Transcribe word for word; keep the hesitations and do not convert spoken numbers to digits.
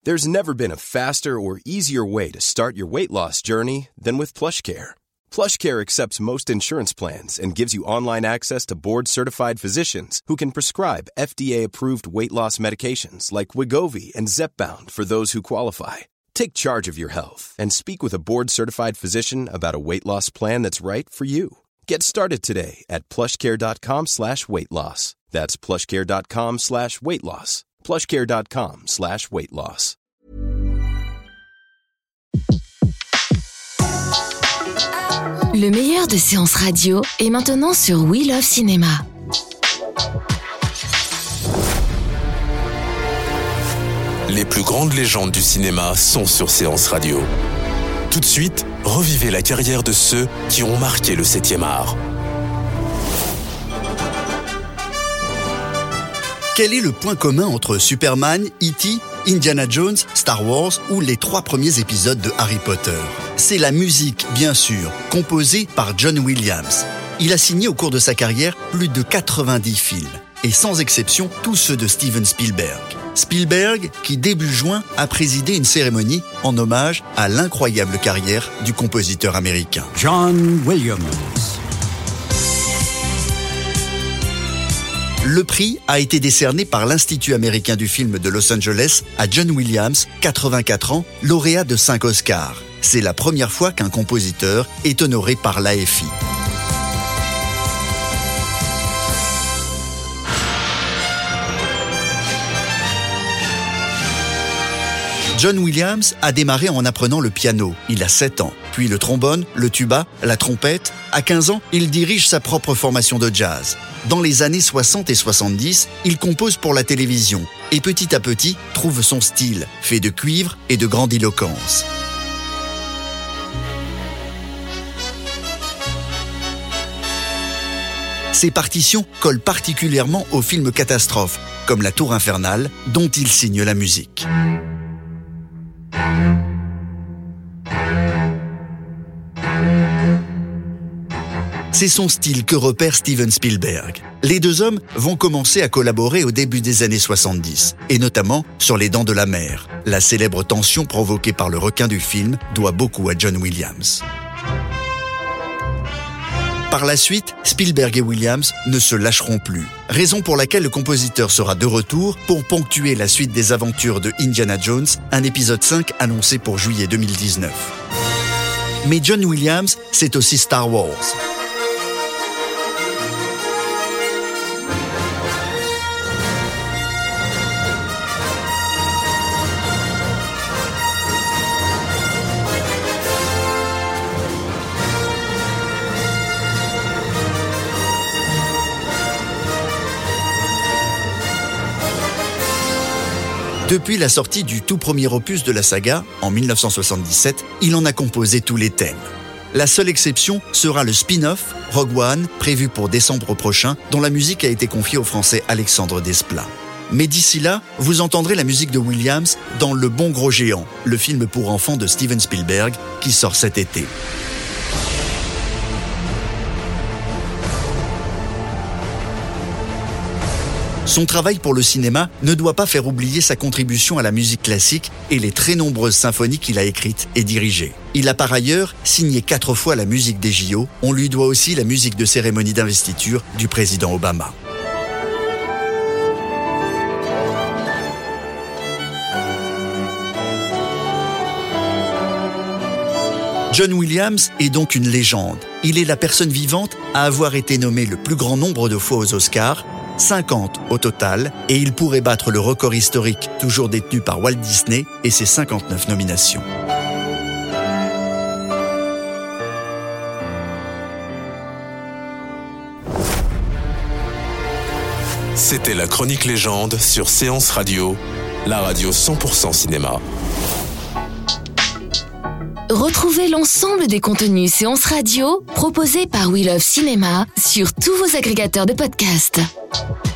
There's never been a faster or easier way to start your weight loss journey than with PlushCare. PlushCare accepts most insurance plans and gives you online access to board-certified physicians who can prescribe F D A-approved weight loss medications like Wegovy and Zepbound for those who qualify. Take charge of your health and speak with a board-certified physician about a weight loss plan that's right for you. Get started today at plushcare.com slash weight loss. That's plushcare.com slash weight loss. plushcare.com slash weight loss. Le meilleur de séances radio est maintenant sur We Love Cinéma. Les plus grandes légendes du cinéma sont sur Séance Radio. Tout de suite, revivez la carrière de ceux qui ont marqué le septième art. Quel est le point commun entre Superman, E T, Indiana Jones, Star Wars ou les trois premiers épisodes de Harry Potter? C'est la musique, bien sûr, composée par John Williams. Il a signé au cours de sa carrière plus de quatre-vingt-dix films, et sans exception tous ceux de Steven Spielberg. Spielberg, qui début juin a présidé une cérémonie en hommage à l'incroyable carrière du compositeur américain. John Williams. Le prix a été décerné par l'Institut américain du film de Los Angeles à John Williams, quatre-vingt-quatre ans, lauréat de cinq Oscars. C'est la première fois qu'un compositeur est honoré par l'A F I. John Williams a démarré en apprenant le piano. Il a sept ans. Puis le trombone, le tuba, la trompette. À quinze ans, il dirige sa propre formation de jazz. Dans les années soixante et soixante-dix, il compose pour la télévision et petit à petit trouve son style, fait de cuivre et de grandiloquence. Ses partitions collent particulièrement aux films catastrophes, comme La Tour Infernale, dont il signe la musique. C'est son style que repère Steven Spielberg. Les deux hommes vont commencer à collaborer au début des années soixante-dix, et notamment sur Les Dents de la Mer. La célèbre tension provoquée par le requin du film doit beaucoup à John Williams. Par la suite, Spielberg et Williams ne se lâcheront plus. Raison pour laquelle le compositeur sera de retour pour ponctuer la suite des aventures de Indiana Jones, un épisode cinq annoncé pour juillet deux mille dix-neuf. Mais John Williams, c'est aussi Star Wars. Depuis la sortie du tout premier opus de la saga, en dix-neuf cent soixante-dix-sept, il en a composé tous les thèmes. La seule exception sera le spin-off Rogue One, prévu pour décembre prochain, dont la musique a été confiée au Français Alexandre Desplat. Mais d'ici là, vous entendrez la musique de Williams dans Le Bon Gros Géant, le film pour enfants de Steven Spielberg, qui sort cet été. Son travail pour le cinéma ne doit pas faire oublier sa contribution à la musique classique et les très nombreuses symphonies qu'il a écrites et dirigées. Il a par ailleurs signé quatre fois la musique des J O. On lui doit aussi la musique de cérémonie d'investiture du président Obama. John Williams est donc une légende. Il est la personne vivante à avoir été nommé le plus grand nombre de fois aux Oscars, cinquante au total, et il pourrait battre le record historique toujours détenu par Walt Disney et ses cinquante-neuf nominations. C'était la Chronique Légende sur Séance Radio, la radio cent pour cent cinéma. Retrouvez l'ensemble des contenus Séance Radio proposés par We Love Cinéma sur tous vos agrégateurs de podcasts.